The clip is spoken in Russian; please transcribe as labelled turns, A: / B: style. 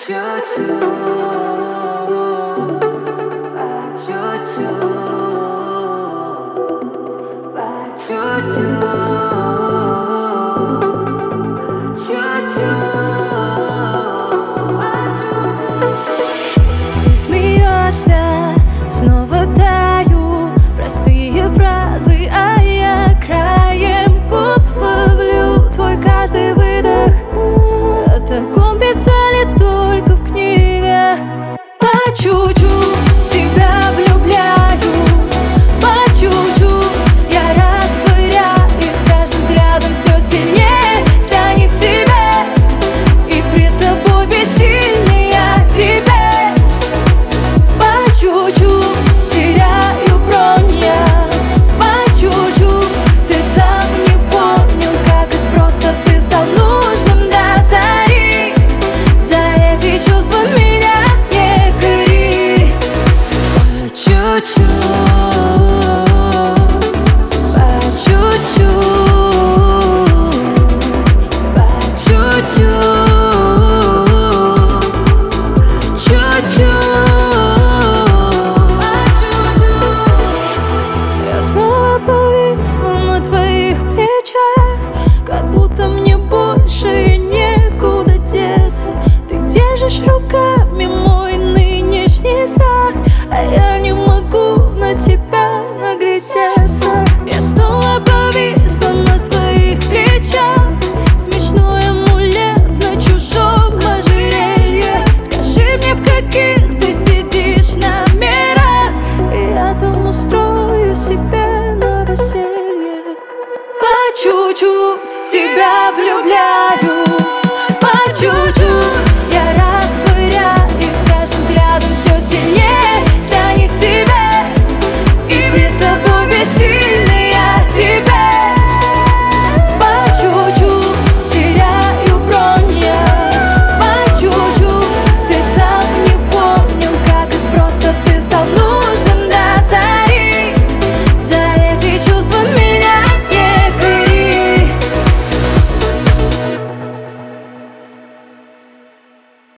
A: чуть-чуть, по чуть-чуть.
B: Ты смеешься, снова таю, простые фразы, а я краем губ ловлю твой каждый выдох. О таком писали только в книгах. По чуть-чуть тебя влюбляюсь, по чуть-чуть я растворяюсь. С каждым взглядом все сильнее тянет тебя, и пред тобой бессильнее тебя. По чуть-чуть теряю бронь я, по чуть-чуть ты сам не понял, как из просто ты стал нужным до зари. За эти чувства меня не кори. По чуть-чуть, по чуть-чуть, по чуть-чуть, чуть-чуть. Я снова повисла на твоих плечах, как будто мне больше некуда деться. Ты держишь руками мой нынешний страх, а я не могу на тебя наглядеться. Я снова повисла на твоих плечах, смешной амулет на чужом ожерелье. Скажи мне, в каких ты сидишь номерах, и я там устрою себе новоселье. По чуть-чуть тебя влюбляю,